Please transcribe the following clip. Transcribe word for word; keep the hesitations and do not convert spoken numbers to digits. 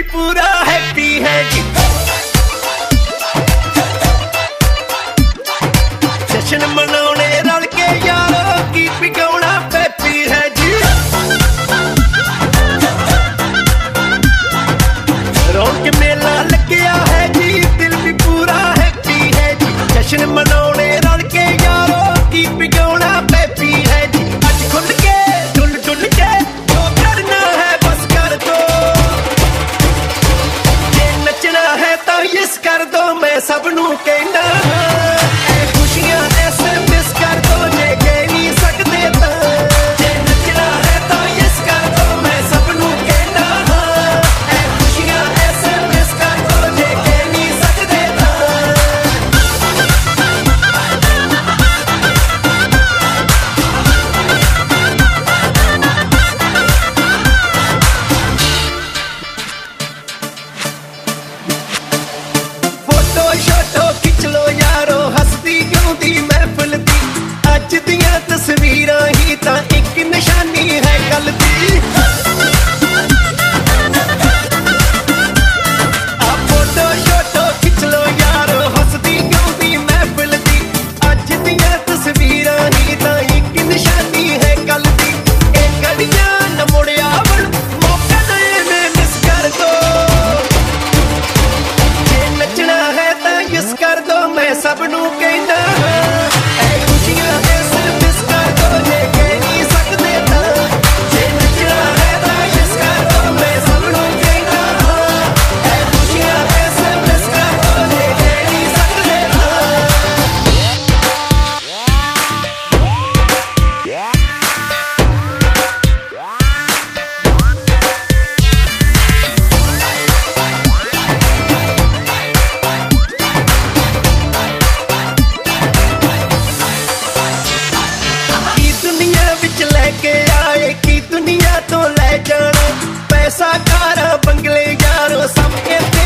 भी पूरा हैप्पी है जी। जश्न मनाने रल के यारो की पिगाउना पैपी है जी। रौनक मेला लग्या है जी, दिल भी पूरा हैप्पी है जी। जश्न मनाने रल के यारो की पिगाउना पैपी है जी। अज खुल के डुल डुल के जो करना है बस कर दो, जे नचना है तो यस कर दो। मैं सबनू कहना खुशियां ऐसे मिस कर दो, जे कह नहीं सकते तो जे नचना है तो यस कर दो। मैं सबनू कहना खुशियां ऐसे मिस कर दो, जे कह नहीं सकते तो। फोटो शोटो खिच लो यारो, हसदी गाउंदी महफिल दी। अज दियां तस्वीरां ही तां इक निशानी है कल दी। आ फोटो शोटो खिच लो यारो, हसदी गाउंदी महफिल दी। अज दियां तस्वीरां ही तां इक निशानी है कल दी। ए घड़ियां न मुड़िया वड़, मौका नए में मिस कर दो, जे नचना है तो यस कर दो। मैं सबनू कहना खुशियां ऐसे मिस कर दो, जे कह नहीं सकते तो जे नचना है तो यस कर दो। मैं सबनू कहना खुशियां ऐसे मिस कर दो, जे कह नहीं सकते तो। की दुनिया विच लेके आए, की दुनिया तो ले जाना। पैसा कारा बंगले यारो सब के